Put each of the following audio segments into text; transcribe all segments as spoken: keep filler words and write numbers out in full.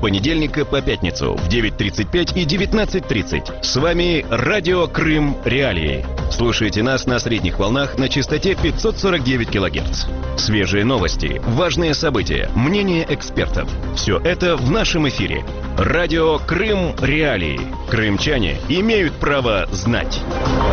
понедельника по пятницу в девять тридцать пять и девятнадцать тридцать. С вами Радио Крым Реалии. Слушайте нас на средних волнах на частоте пятьсот сорок девять килогерц. Свежие новости, важные события, мнения экспертов. Все это в нашем эфире. Радио Крым Реалии. Крымчане имеют право знать.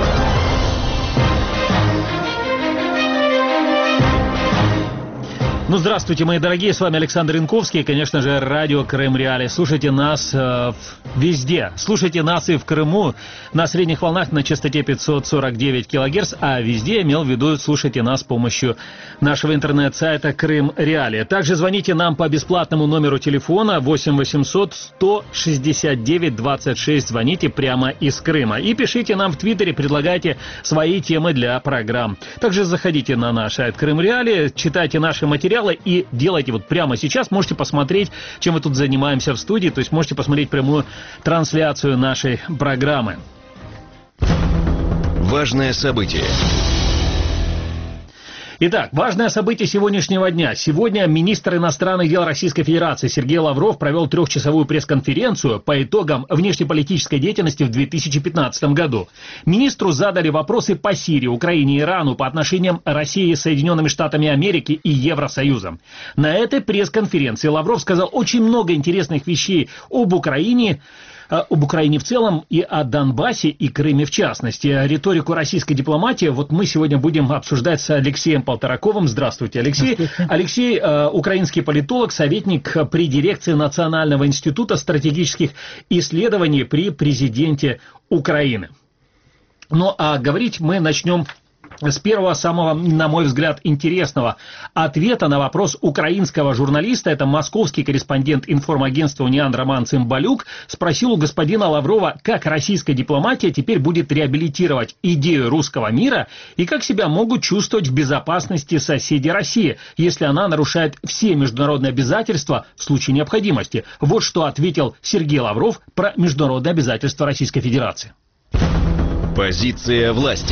Ну, здравствуйте, мои дорогие, с вами Александр Янковский, и, конечно же, радио Крым Реалии. Слушайте нас э, везде, слушайте нас и в Крыму на средних волнах на частоте пятьсот сорок девять килогерц, а везде, имел в виду, слушайте нас с помощью нашего интернет-сайта Крым Реалии. Также звоните нам по бесплатному номеру телефона восемь восемьсот сто шестьдесят девять двадцать шесть, звоните прямо из Крыма. И пишите нам в Твиттере, предлагайте свои темы для программ. Также заходите на наш сайт Крым Реалии, читайте наши материалы, и делайте вот прямо сейчас. Можете посмотреть, чем мы тут занимаемся в студии. То есть можете посмотреть прямую трансляцию нашей программы. Важное событие. Итак, важное событие сегодняшнего дня. Сегодня министр иностранных дел Российской Федерации Сергей Лавров провел трехчасовую пресс-конференцию по итогам внешнеполитической деятельности в две тысячи пятнадцатом году. Министру задали вопросы по Сирии, Украине и Ирану, по отношениям России с Соединенными Штатами Америки и Евросоюзом. На этой пресс-конференции Лавров сказал очень много интересных вещей об Украине, об Украине в целом и о Донбассе и Крыме в частности. Риторику российской дипломатии вот мы сегодня будем обсуждать с Алексеем Полтораковым. Здравствуйте, Алексей. Здравствуйте. Алексей, э, украинский политолог, советник при дирекции Национального института стратегических исследований при президенте Украины. Ну а говорить мы начнем с первого, самого, на мой взгляд, интересного ответа на вопрос украинского журналиста. Это московский корреспондент информагентства «Униан» Роман Цымбалюк спросил у господина Лаврова, как российская дипломатия теперь будет реабилитировать идею русского мира и как себя могут чувствовать в безопасности соседи России, если она нарушает все международные обязательства в случае необходимости. Вот что ответил Сергей Лавров про международные обязательства Российской Федерации. Позиция власти.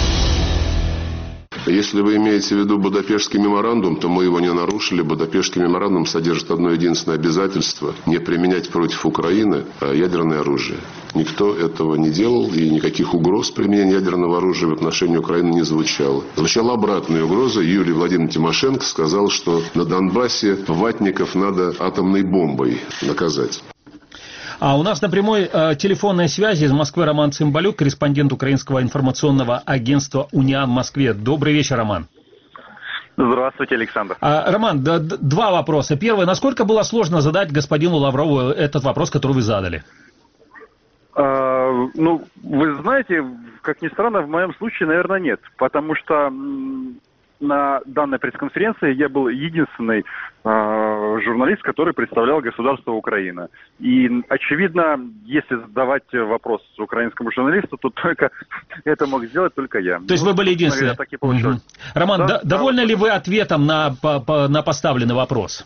Если вы имеете в виду Будапештский меморандум, то мы его не нарушили. Будапештский меморандум содержит одно единственное обязательство – не применять против Украины ядерное оружие. Никто этого не делал, и никаких угроз применения ядерного оружия в отношении Украины не звучало. Звучала обратная угроза. Юлий Владимирович Тимошенко сказал, что на Донбассе ватников надо атомной бомбой наказать. А у нас на прямой э, телефонной связи из Москвы Роман Цымбалюк, корреспондент украинского информационного агентства «Униан» в Москве. Добрый вечер, Роман. Здравствуйте, Александр. А, Роман, да, два вопроса. Первый, насколько было сложно задать господину Лаврову этот вопрос, который вы задали? А, ну, вы знаете, как ни странно, в моем случае, наверное, нет. Потому что на данной пресс-конференции я был единственный э, журналист, который представлял государство Украина. И, очевидно, если задавать вопрос украинскому журналисту, то только это мог сделать только я. То есть ну, вы были единственным? Так и получилось. Угу. Роман, да, да, довольны да, ли вы ответом на, по, по, на поставленный вопрос?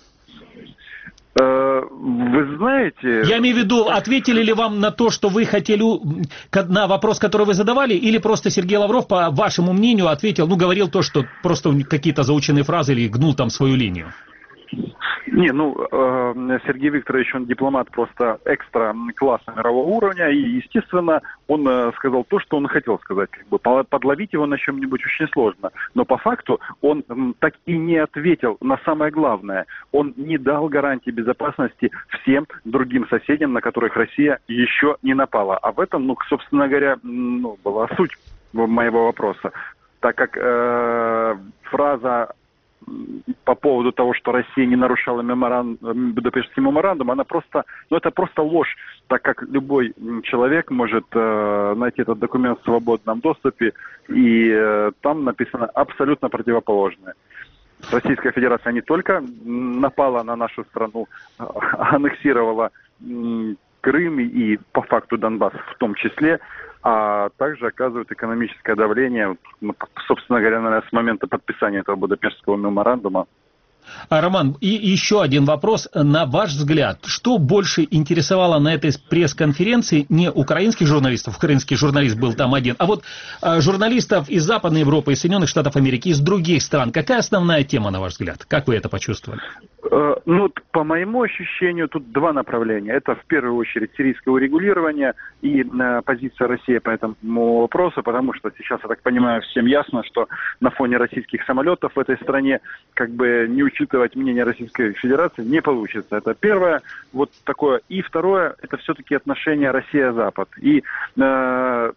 Вы знаете... Я имею в виду, ответили ли вам на то, что вы хотели, на вопрос, который вы задавали, или просто Сергей Лавров, по вашему мнению, ответил, ну, говорил то, что просто какие-то заученные фразы или гнул там свою линию? Не, ну, э, Сергей Викторович, он дипломат просто экстра класса мирового уровня, и, естественно, он э, сказал то, что он хотел сказать. Как бы, подловить его на чем-нибудь очень сложно. Но по факту он э, так и не ответил на самое главное. Он не дал гарантии безопасности всем другим соседям, на которых Россия еще не напала. А в этом, ну, собственно говоря, ну, была суть моего вопроса. Так как э, фраза по поводу того, что Россия не нарушала меморан... Будапештский меморандум, она просто, ну это просто ложь, так как любой человек может э, найти этот документ в свободном доступе, и э, там написано абсолютно противоположное. Российская Федерация не только напала на нашу страну, а аннексировала э, Крым и по факту Донбасс в том числе, а также оказывает экономическое давление, собственно говоря, наверное, с момента подписания этого Будапештского меморандума. А, Роман, и еще один вопрос. На ваш взгляд, что больше интересовало на этой пресс-конференции не украинских журналистов, украинский журналист был там один, а вот а, журналистов из Западной Европы, из Соединенных Штатов Америки, из других стран? Какая основная тема, на ваш взгляд? Как вы это почувствовали? Ну, по моему ощущению, тут два направления. Это в первую очередь сирийское урегулирование и э, позиция России по этому вопросу, потому что сейчас, я так понимаю, всем ясно, что на фоне российских самолетов в этой стране как бы не учитывать мнение Российской Федерации не получится. Это первое. Вот такое. И второе, это все-таки отношения Россия-Запад. И э,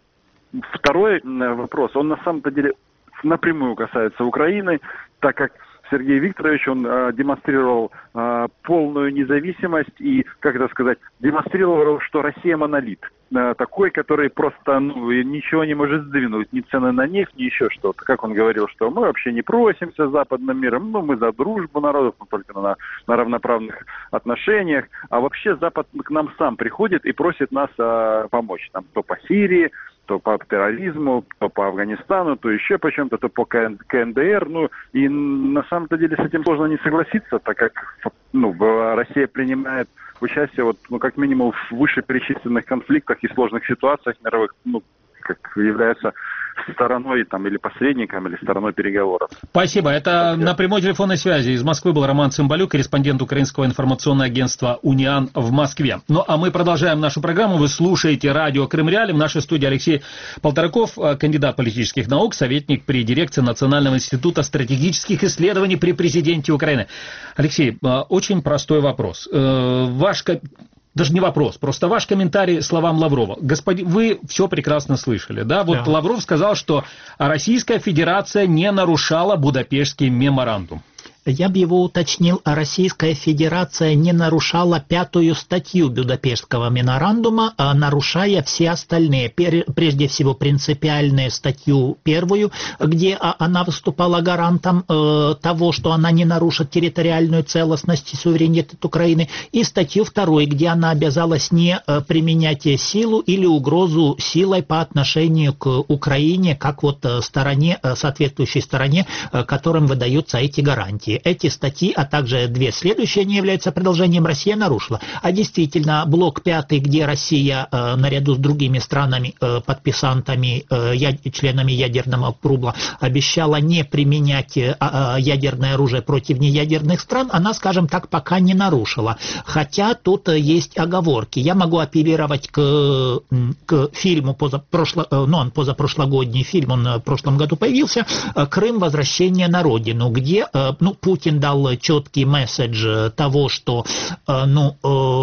второй вопрос, он на самом-то деле напрямую касается Украины, так как Сергей Викторович, он э, демонстрировал э, полную независимость и, как это сказать, демонстрировал, что Россия монолит. Э, такой, который просто ну, ничего не может сдвинуть, ни цены на нефть, ни еще что-то. Как он говорил, что мы вообще не просимся с западным миром, ну, мы за дружбу народов, но только на, на равноправных отношениях. А вообще Запад к нам сам приходит и просит нас э, помочь. Там, то по Сирии, то по терроризму, то по Афганистану, то еще по чем-то, то по ка эн дэ эр. Ну, и на самом-то деле с этим сложно не согласиться, так как ну, Россия принимает участие, вот, ну, как минимум, в вышеперечисленных конфликтах и сложных ситуациях мировых, ну, как является стороной там, или посредником, или стороной переговоров. Спасибо. Это на прямой телефонной связи из Москвы был Роман Цымбалюк, корреспондент украинского информационного агентства «Униан» в Москве. Ну, а мы продолжаем нашу программу. Вы слушаете радио «Крым Реалии». В нашей студии Алексей Полтораков, кандидат политических наук, советник при дирекции Национального института стратегических исследований при президенте Украины. Алексей, очень простой вопрос. Ваш... Даже не вопрос, просто ваш комментарий словам Лаврова. Господин, вы все прекрасно слышали, да? Вот да. Лавров сказал, что Российская Федерация не нарушала Будапештский меморандум. Я бы его уточнил, а Российская Федерация не нарушала пятую статью Будапештского меморандума, а нарушая все остальные. Прежде всего, принципиальную статью первую, где она выступала гарантом э, того, что она не нарушит территориальную целостность и суверенитет Украины, и статью вторую, где она обязалась не э, применять силу или угрозу силой по отношению к Украине, как вот э, стороне, э, соответствующей стороне, э, которым выдаются эти гарантии. Эти статьи, а также две следующие, не являются продолжением, Россия нарушила. А действительно, блок пятый, где Россия э, наряду с другими странами, э, подписантами, э, я, членами ядерного клуба, обещала не применять э, э, ядерное оружие против неядерных стран, она, скажем так, пока не нарушила. Хотя тут э, есть оговорки. Я могу апеллировать к, к фильму, позапрошло, э, ну, он позапрошлогодний фильм, он в прошлом году появился, э, «Крым. Возвращение на родину», где, э, ну, Путин дал четкий месседж того, что ну,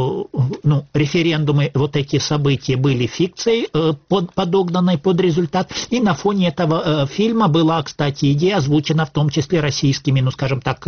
ну, референдумы, вот эти события были фикцией, под, подогнанной под результат. И на фоне этого фильма была, кстати, идея, озвучена в том числе российскими, ну, скажем так,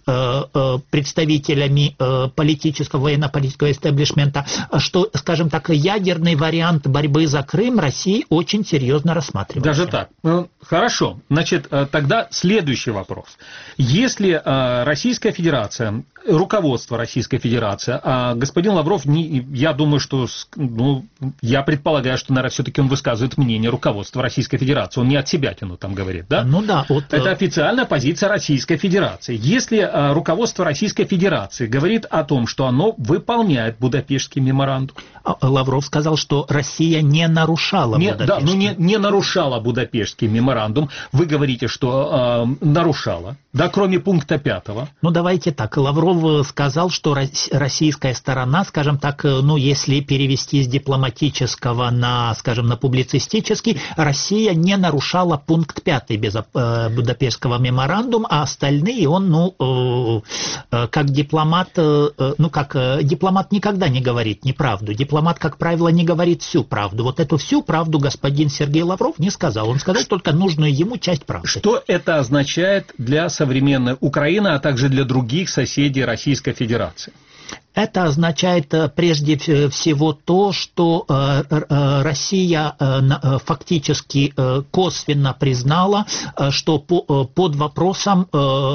представителями политического, военно-политического эстеблишмента, что, скажем так, ядерный вариант борьбы за Крым России очень серьезно рассматривается. Даже так. Ну, хорошо. Значит, тогда следующий вопрос. Если Российская Федерация, руководство Российской Федерации, а господин Лавров, не, я думаю, что, ну, я предполагаю, что, наверное, все-таки он высказывает мнение руководства Российской Федерации, он не от себя тяну там говорит, да? Ну да. Вот, это официальная позиция Российской Федерации. Если а, руководство Российской Федерации говорит о том, что оно выполняет Будапештский меморандум. Лавров сказал, что Россия не нарушала не, Будапештский. Да, ну не, не нарушала Будапештский меморандум. Вы говорите, что э, нарушала, да, кроме пункта пятого. Ну давайте так, Лавров сказал, что российская сторона, скажем так, ну если перевести с дипломатического на, скажем, на публицистический, Россия не нарушала пункт пятый без э, Будапештского меморандума, а остальные он, ну, э, э, как дипломат, э, ну как, э, дипломат никогда не говорит неправду. Дипломат, как правило, не говорит всю правду. Вот эту всю правду господин Сергей Лавров не сказал. Он сказал только нужную ему часть правды. Что это означает для современной Украины, а также для других соседей Российской Федерации? Это означает прежде всего то, что Россия фактически косвенно признала, что под вопросом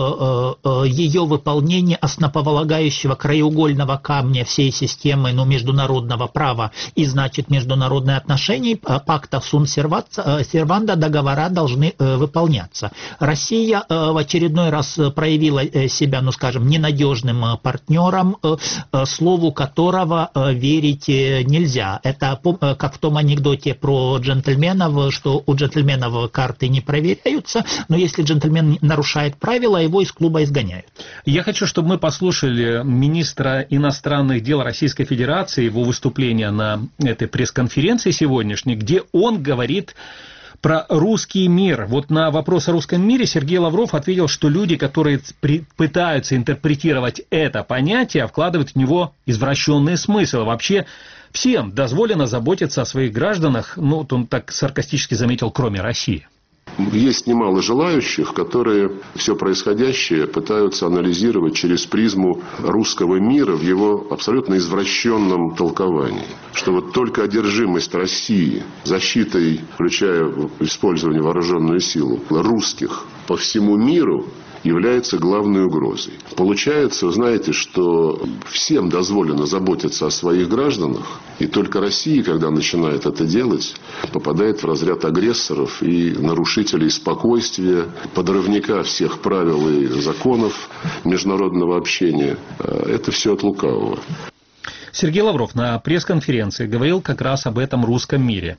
ее выполнения основополагающего краеугольного камня всей системы, ну, международного права и, значит, международных отношений, пакта сун-серванда, договора должны выполняться. Россия в очередной раз проявила себя, ну, скажем, ненадежным партнером, слову которого верить нельзя. Это как в том анекдоте про джентльменов, что у джентльменов карты не проверяются, но если джентльмен нарушает правила, его из клуба изгоняют. Я хочу, чтобы мы послушали министра иностранных дел Российской Федерации, его выступление на этой пресс-конференции сегодняшней, где он говорит про русский мир. Вот на вопрос о русском мире Сергей Лавров ответил, что люди, которые пытаются интерпретировать это понятие, вкладывают в него извращенный смысл. Вообще всем дозволено заботиться о своих гражданах, ну, вот он так саркастически заметил, кроме России. Есть немало желающих, которые все происходящее пытаются анализировать через призму русского мира в его абсолютно извращенном толковании. Что вот только одержимость России защитой, включая использование вооруженную силу, русских по всему миру является главной угрозой. Получается, знаете, что всем дозволено заботиться о своих гражданах, и только Россия, когда начинает это делать, попадает в разряд агрессоров и нарушителей спокойствия, подрывника всех правил и законов международного общения. Это все от лукавого. Сергей Лавров на пресс-конференции говорил как раз об этом русском мире.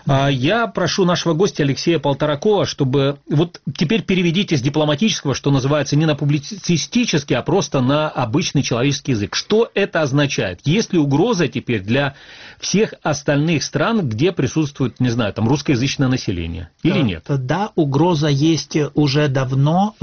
Я прошу нашего гостя Алексея Полторакова, чтобы вот теперь переведите с дипломатического, что называется, не на публицистический, а просто на обычный человеческий язык. Что это означает? Есть ли угроза теперь для всех остальных стран, где присутствует, не знаю, там русскоязычное население? Или нет? Да, угроза есть уже давно.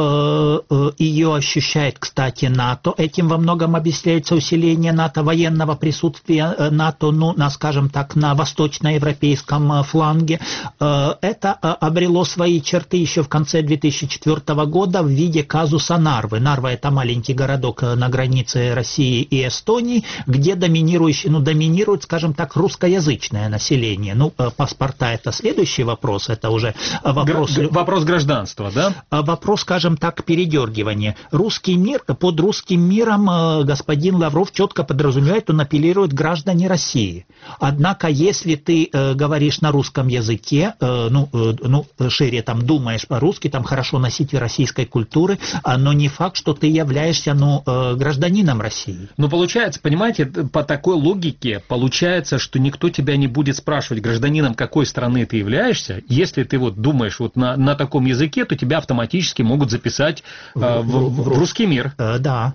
Ее ощущает, кстати, НАТО. Этим во многом объясняется усиление НАТО, военного присутствия НАТО, ну, на, скажем так, на восточноевропейском фланге. Это обрело свои черты еще в конце две тысячи четвёртого года в виде казуса Нарвы. Нарва – это маленький городок на границе России и Эстонии, где доминирующий, ну, доминирует, скажем так, русскоязычное население. Ну, паспорта – это следующий вопрос, это уже вопрос... Г- вопрос гражданства, да? Вопрос, скажем так, передергивания. Русский мир, под русским миром господин Лавров четко подразумевает, он апеллирует граждане России. Однако, если ты э, говоришь на русском языке, э, ну, э, ну, шире там думаешь по-русски, там хорошо носитель российской культуры, э, но не факт, что ты являешься, ну, э, гражданином России. Ну, получается, понимаете, по такой логике, получается, что никто тебя не будет спрашивать, гражданином какой страны ты являешься. Если ты вот думаешь вот на, на таком языке, то тебя автоматически могут записать э, в, в, в русский мир. Э, да.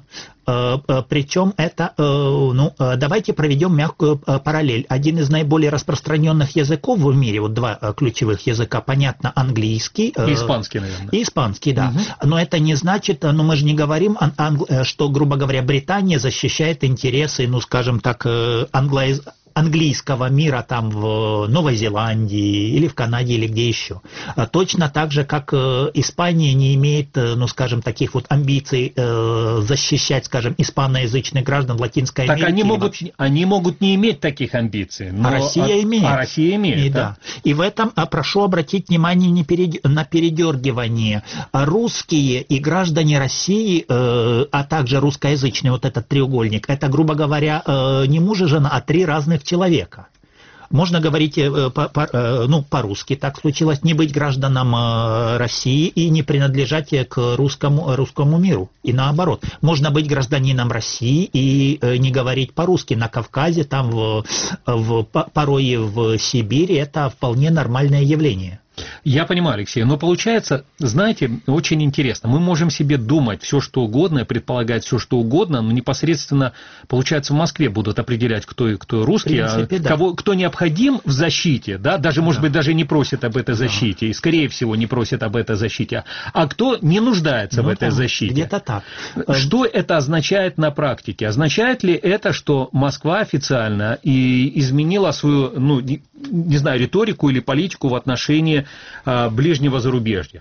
Причем это, ну, давайте проведем мягкую параллель. Один из наиболее распространенных языков в мире, вот два ключевых языка, понятно, английский. И испанский, наверное. И испанский, да. Угу. Но это не значит, ну, мы же не говорим, что, грубо говоря, Британия защищает интересы, ну, скажем так, англоязычных, английского мира там в Новой Зеландии или в Канаде или где еще. Точно так же, как Испания не имеет, ну, скажем, таких вот амбиций защищать, скажем, испаноязычных граждан Латинской Америки. Так они могут, они могут не иметь таких амбиций. Но... А Россия имеет. А Россия имеет, и, да. да. И в этом прошу обратить внимание не перед... на передергивание. Русские и граждане России, а также русскоязычный вот этот треугольник, это, грубо говоря, не муж и жена, а три разных человека. Можно говорить по, по, ну, по-русски, так случилось, не быть гражданом России и не принадлежать к русскому, русскому миру. И наоборот. Можно быть гражданином России и не говорить по-русски. На Кавказе, там в, в, порой в Сибири это вполне нормальное явление. Я понимаю, Алексей, но получается, знаете, очень интересно. Мы можем себе думать все, что угодно, предполагать все, что угодно, но непосредственно, получается, в Москве будут определять, кто, кто русский, принципе, а да. кого, кто необходим в защите, да, даже, может да. быть, даже не просит об этой защите, да. и, скорее всего, не просит об этой защите, а кто не нуждается ну, в этой там, защите. Где-то так. Что это означает на практике? Означает ли это, что Москва официально и изменила свою, ну, не знаю, риторику или политику в отношении а, ближнего зарубежья?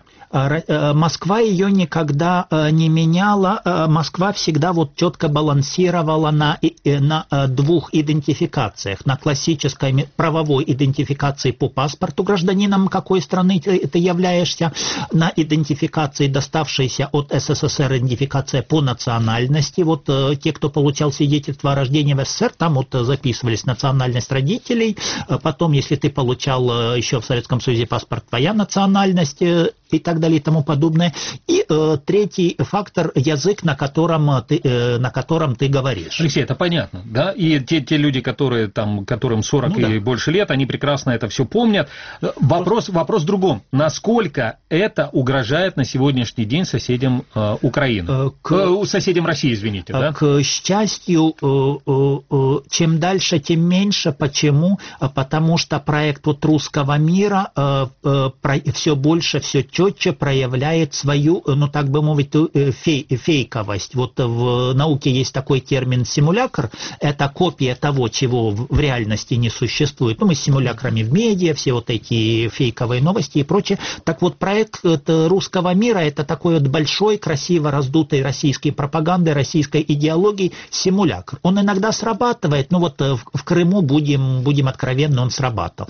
Москва ее никогда не меняла. Москва всегда вот четко балансировала на, на двух идентификациях. На классической правовой идентификации по паспорту гражданином какой страны ты являешься, на идентификации, доставшейся от СССР, идентификация по национальности. Вот те, кто получал свидетельство о рождении в СССР, там вот записывались национальность родителей. Потом, если ты получал еще в Советском Союзе паспорт паспорт, твоя национальность и так далее и тому подобное. И э, третий фактор – язык, на котором ты, э, на котором ты говоришь. Алексей, это понятно, да? И те, те люди, которые, там, которым сорок ну, и да. больше лет, они прекрасно это все помнят. Вопрос, вопрос в другом. Насколько это угрожает на сегодняшний день соседям э, Украины? К, э, соседям России, извините. К, да? к счастью, э, э, чем дальше, тем меньше. Почему? Потому что проект вот русского мира э, э, про, все больше, все четче проявляет свою, ну так бы мовить, фей, фейковость. Вот в науке есть такой термин симулякр, это копия того, чего в реальности не существует. Ну, мы с симулякрами в медиа, все вот эти фейковые новости и прочее. Так вот, проект русского мира – это такой вот большой, красиво раздутой российской пропагандой, российской идеологией симулякр. Он иногда срабатывает, ну вот в Крыму, будем, будем откровенны, он срабатывал.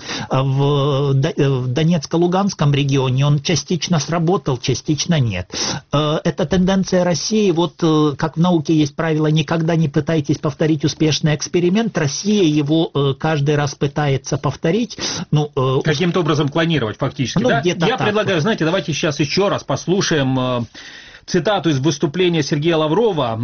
В Донецко-Луганском регионе он частично сработал, частично нет. Это тенденция России, вот как в науке есть правило, никогда не пытайтесь повторить успешный эксперимент, Россия его каждый раз пытается повторить. Ну, каким-то образом клонировать фактически, ну, да? Я так. предлагаю, знаете, давайте сейчас еще раз послушаем цитату из выступления Сергея Лаврова,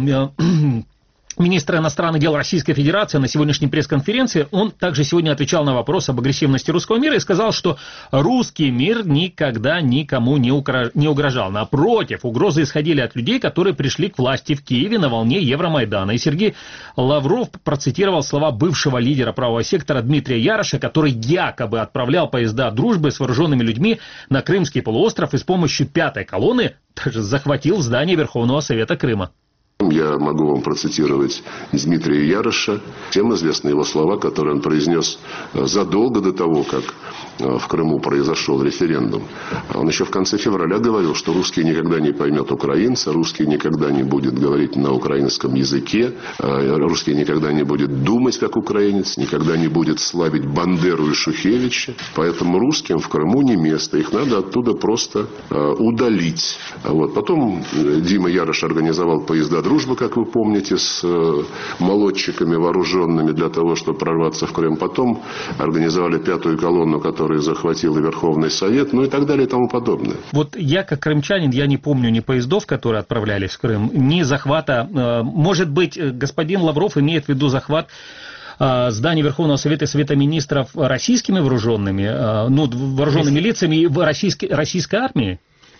министра иностранных дел Российской Федерации, на сегодняшней пресс-конференции. Он также сегодня отвечал на вопрос об агрессивности русского мира и сказал, что русский мир никогда никому не угрожал. Напротив, угрозы исходили от людей, которые пришли к власти в Киеве на волне Евромайдана. И Сергей Лавров процитировал слова бывшего лидера правого сектора Дмитрия Яроша, который якобы отправлял поезда дружбы с вооруженными людьми на Крымский полуостров и с помощью пятой колонны даже захватил здание Верховного Совета Крыма. Я могу вам процитировать Дмитрия Яроша, всем известны его слова, которые он произнес задолго до того, как в Крыму произошел референдум. Он еще в конце февраля говорил, что русский никогда не поймет украинца, русский никогда не будет говорить на украинском языке, русский никогда не будет думать как украинец, никогда не будет славить Бандеру и Шухевича. Поэтому русским в Крыму не место, их надо оттуда просто удалить. Вот. Потом Дима Ярош организовал поезда дружбы, как вы помните, с молодчиками вооруженными для того, чтобы прорваться в Крым. Потом организовали пятую колонну, которая захватила Верховный Совет, ну и так далее и тому подобное. Вот я, как крымчанин, я не помню ни поездов, которые отправлялись в Крым, ни захвата. Может быть, господин Лавров имеет в виду захват здания Верховного Совета и Совета Министров российскими вооруженными, ну, вооруженными лицами российской, российской армии?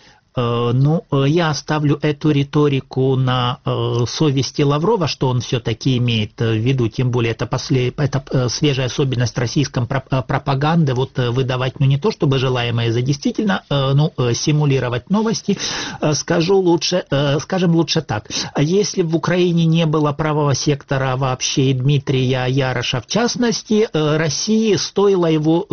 Ну, я оставлю эту риторику на совести Лаврова, что он все-таки имеет в виду, тем более это, послед... это свежая особенность российской пропаганды, вот выдавать, ну, не то чтобы желаемое за действительно, ну, симулировать новости. Скажу лучше, скажем лучше так, если в Украине не было правого сектора вообще и Дмитрия Яроша в частности, России стоило его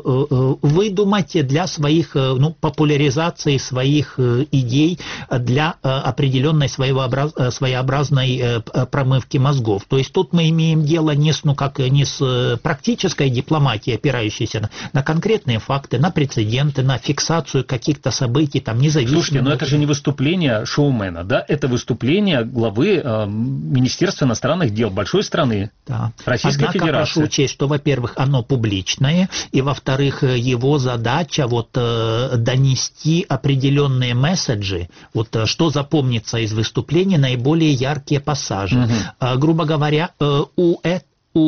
выдумать для своих, ну, популяризации своих идей для определенной своеобразной промывки мозгов. То есть тут мы имеем дело не с, ну, как, не с практической дипломатией, опирающейся на, на конкретные факты, на прецеденты, на фиксацию каких-то событий, там, независимо. Слушайте, но это же не выступление шоумена, да? Это выступление главы э, Министерства иностранных дел большой страны, да. Российской Однако Федерации. Прошу учесть, что, во-первых, оно публичное, и, во-вторых, его задача вот э, донести определенные месседжи, вот что запомнится из выступления, наиболее яркие пассажи. Угу. Грубо говоря, у этого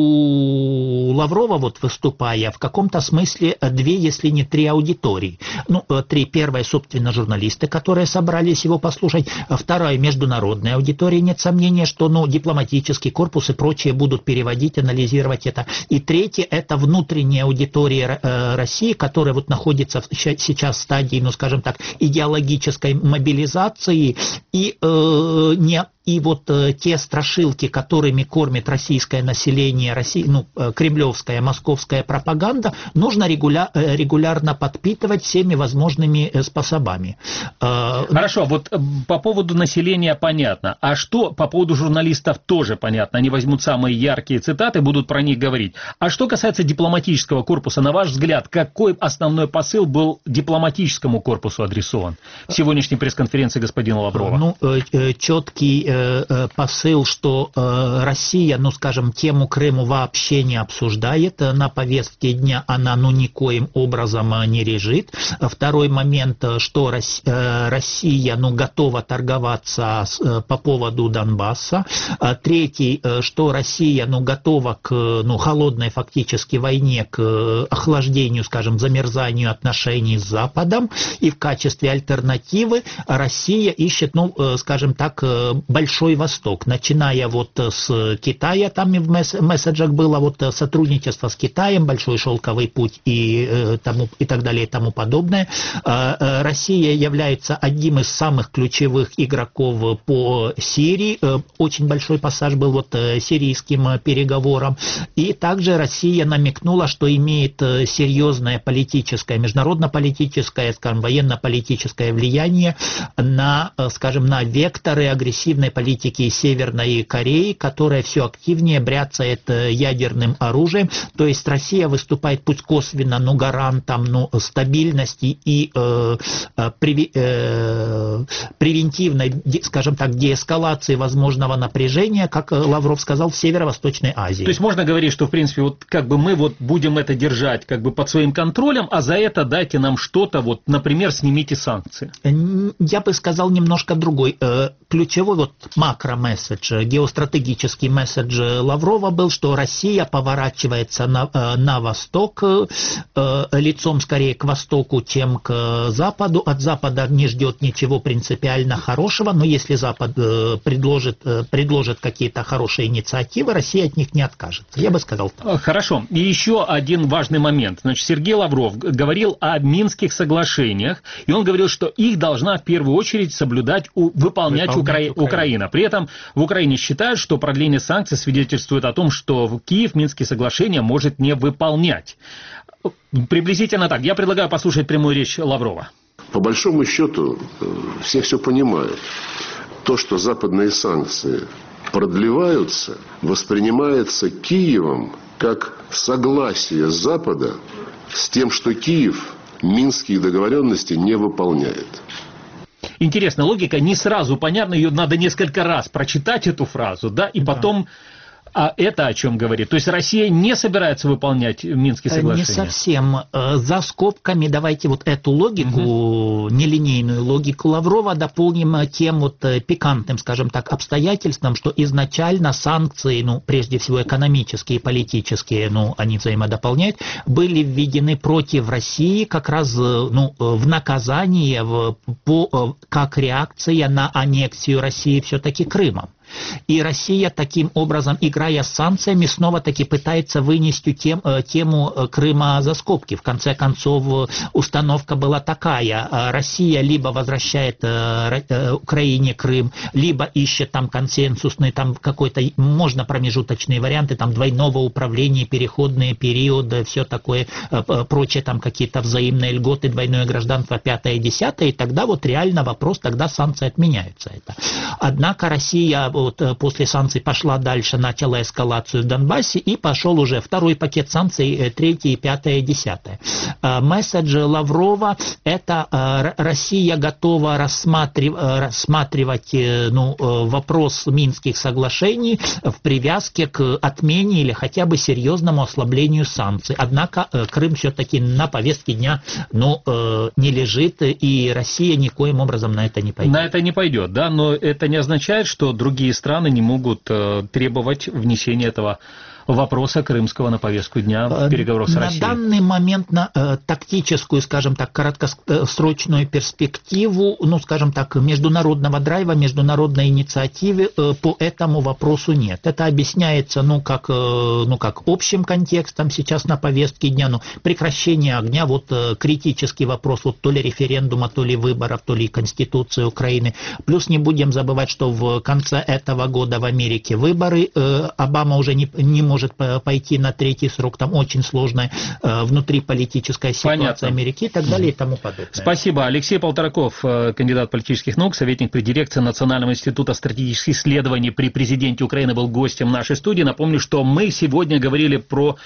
у Лаврова, вот выступая, в каком-то смысле две, если не три аудитории. Ну, три. Первая, собственно, журналисты, которые собрались его послушать. Вторая, международная аудитория. Нет сомнения, что, ну, дипломатический корпус и прочие будут переводить, анализировать это. И третье, это внутренняя аудитория России, которая вот находится сейчас в стадии, ну, скажем так, идеологической мобилизации и э, не И вот э, те страшилки, которыми кормит российское население, Россия, ну, э, кремлевская, московская пропаганда, нужно регуля, э, регулярно подпитывать всеми возможными э, способами. Э, Хорошо, вот э, по поводу населения понятно. А что по поводу журналистов тоже понятно? Они возьмут самые яркие цитаты, будут про них говорить. А что касается дипломатического корпуса, на ваш взгляд, какой основной посыл был дипломатическому корпусу адресован в сегодняшней пресс-конференции господина Лаврова? Ну, э, э, четкий... э, посыл, что э, Россия, ну, скажем, тему Крыма вообще не обсуждает, на повестке дня она, ну, никоим образом не лежит. Второй момент, что Россия, ну, готова торговаться с, по поводу Донбасса. Третий, что Россия, ну, готова к, ну, холодной фактически войне, к охлаждению, скажем, замерзанию отношений с Западом. И в качестве альтернативы Россия ищет, ну, скажем так, Большой Восток, начиная вот с Китая, там и в месседжах было вот сотрудничество с Китаем, Большой шелковый путь и, тому, и так далее и тому подобное. Россия является одним из самых ключевых игроков по Сирии. Очень большой пассаж был вот сирийским переговорам. И также Россия намекнула, что имеет серьезное политическое, международно-политическое, скажем, военно-политическое влияние на, скажем, на векторы агрессивной политики Северной Кореи, которая все активнее бряцает ядерным оружием. То есть Россия выступает пусть косвенно, но гарантом, ну, стабильности и э, прев, э, превентивной, скажем так, деэскалации возможного напряжения, как Лавров сказал, в Северо-Восточной Азии. То есть можно говорить, что в принципе вот как бы мы вот будем это держать как бы под своим контролем, а за это дайте нам что-то, вот, например, снимите санкции. Я бы сказал немножко другой. Ключевой вот макро-месседж, геостратегический месседж Лаврова был, что Россия поворачивается на, на восток, лицом скорее к востоку, чем к западу. От запада не ждет ничего принципиально хорошего, но если Запад предложит, предложит какие-то хорошие инициативы, Россия от них не откажется. Я бы сказал так. Хорошо. И еще один важный момент. Значит, Сергей Лавров говорил о Минских соглашениях, и он говорил, что их должна в первую очередь соблюдать, выполнять, выполнять Укра... Украина. Украина. При этом в Украине считают, что продление санкций свидетельствует о том, что Киев Минские соглашения может не выполнять. Приблизительно так. Я предлагаю послушать прямую речь Лаврова. По большому счету, все все понимают. То, что западные санкции продлеваются, воспринимается Киевом как согласие Запада с тем, что Киев Минские договоренности не выполняет. Интересная логика, не сразу понятно, ее надо несколько раз прочитать, эту фразу, да, и потом... Да. А это о чем говорит? То есть Россия не собирается выполнять Минские соглашения? Не совсем. За скобками давайте вот эту логику, угу. нелинейную логику Лаврова дополним тем вот пикантным, скажем так, обстоятельством, что изначально санкции, ну, прежде всего экономические и политические, ну, они взаимодополняют, были введены против России как раз, ну, в наказание, в, по, как реакция на аннексию России все-таки Крымом. И Россия таким образом, играя с санкциями, снова-таки пытается вынести тем, тему Крыма за скобки. В конце концов, установка была такая. Россия либо возвращает Украине Крым, либо ищет там консенсусный, там какой-то, можно промежуточные варианты, там двойного управления, переходные периоды, все такое, прочее, там какие-то взаимные льготы, двойное гражданство, пятое, десятое, и тогда вот реально вопрос, тогда санкции отменяются. Это. Однако Россия вот после санкций пошла дальше, начала эскалацию в Донбассе, и пошел уже второй пакет санкций, третий, пятое, десятое. Месседж Лаврова – это Россия готова рассматривать, рассматривать ну, вопрос Минских соглашений в привязке к отмене или хотя бы серьезному ослаблению санкций. Однако Крым все-таки на повестке дня ну, не лежит, и Россия никоим образом на это не пойдет. На это не пойдет, да, но это не означает, что другие страны не могут э, требовать внесения этого вопроса крымского на повестку дня в переговорах с Россией. На данный момент на э, тактическую, скажем так, краткосрочную перспективу, ну, скажем так, международного драйва, международной инициативы э, по этому вопросу нет. Это объясняется, ну, как, э, ну, как общим контекстом сейчас на повестке дня, ну, прекращение огня, вот э, критический вопрос, вот то ли референдума, то ли выборов, то ли Конституции Украины. Плюс не будем забывать, что в конце этого года в Америке выборы, э, Обама уже не, не может может пойти на третий срок, там очень сложная э, внутриполитическая ситуация Понятно. Америки и так далее и тому подобное. Спасибо. Алексей Полтораков, кандидат политических наук, советник при дирекции Национального института стратегических исследований при президенте Украины, был гостем нашей студии. Напомню, что мы сегодня говорили про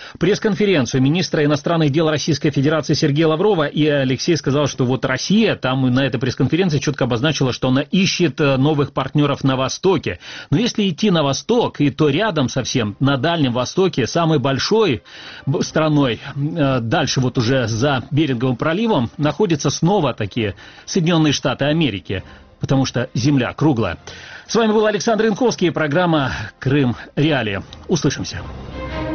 пресс-конференцию министра иностранных дел Российской Федерации Сергея Лаврова, и Алексей сказал, что вот Россия там на этой пресс-конференции четко обозначила, что она ищет новых партнеров на Востоке. Но если идти на Восток, и то рядом совсем, на Дальнем Востоке, самой большой страной, дальше вот уже за Беринговым проливом, находятся снова такие Соединенные Штаты Америки, потому что земля круглая. С вами был Александр Янковский, программа «Крым. Реалии». Услышимся.